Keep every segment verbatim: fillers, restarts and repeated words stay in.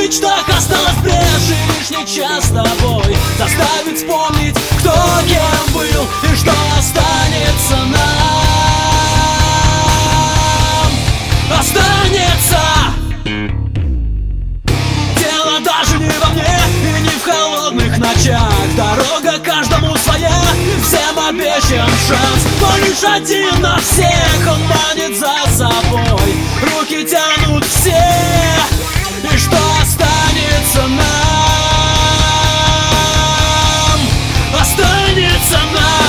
мечтах осталась брешь, и лишний час с тобой заставит вспомнить, кто кем был и что останется нам. Останется. Дело даже не во мне и не в холодных ночах. Дорога каждому своя, всем обещан шанс, но лишь один на всех, он манит за собой. Руки тянут все, и что останется нам? Останется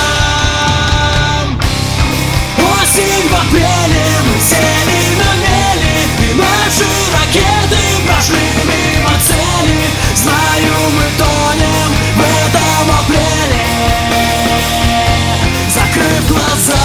нам. Осень в апреле, мы сели на мели, и наши ракеты прошли мимо цели. Знаю, мы тонем в этом апреле, закрыв глаза.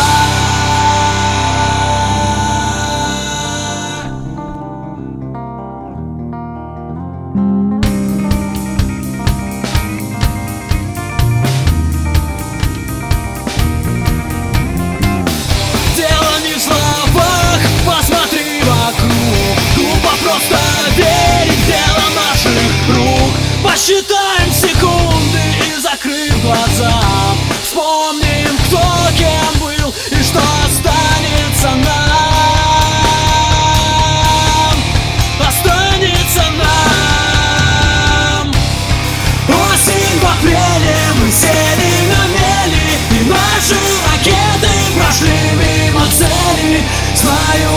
Дело не в словах, посмотри вокруг. Глупо просто верить, дело наших рук. Посчитаем секунды и, закрыв глаза, вспомним, кто кем был и что останется нам. Останется нам. Осень в апреле, мы сели на мели, и наши ракеты прошли мимо цели. Знаю,